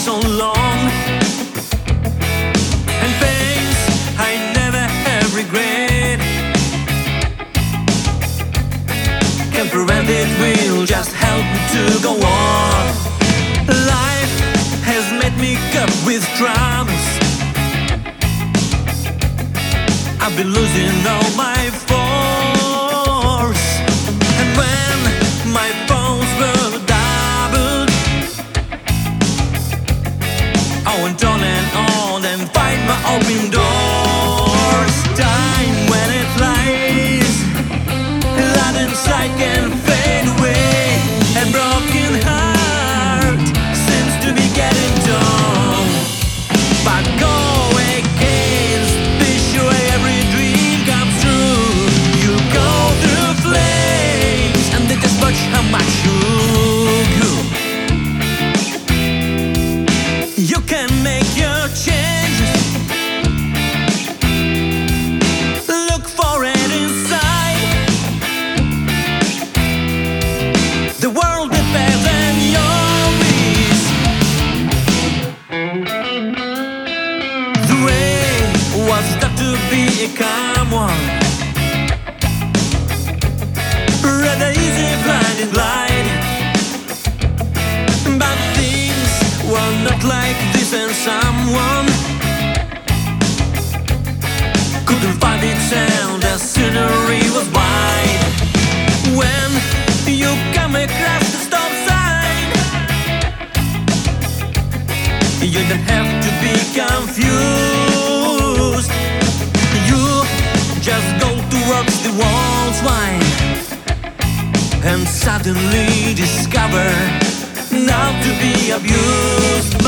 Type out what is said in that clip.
so long, and things I never have regret. Can't prevent it, will just help me to go on. Life has made me cope with troubles. I've been losing all my force, and when my foes were doubled, I went on and find my open doors. Time when it lies, light inside can fade away, and broken heart seems to be getting dull. But go against this way, every dream comes true. You go through flames, and they just watch how much you grew. You can make your changes, look for it inside. The world depends on your wish. The way was thought to be a calm one, rather easy blinding light. But things were not like this, and someone couldn't find its end. The scenery was wide. When you come across the stop sign, you don't have to be confused. You just go towards the walls wide, and suddenly discover not to be abused.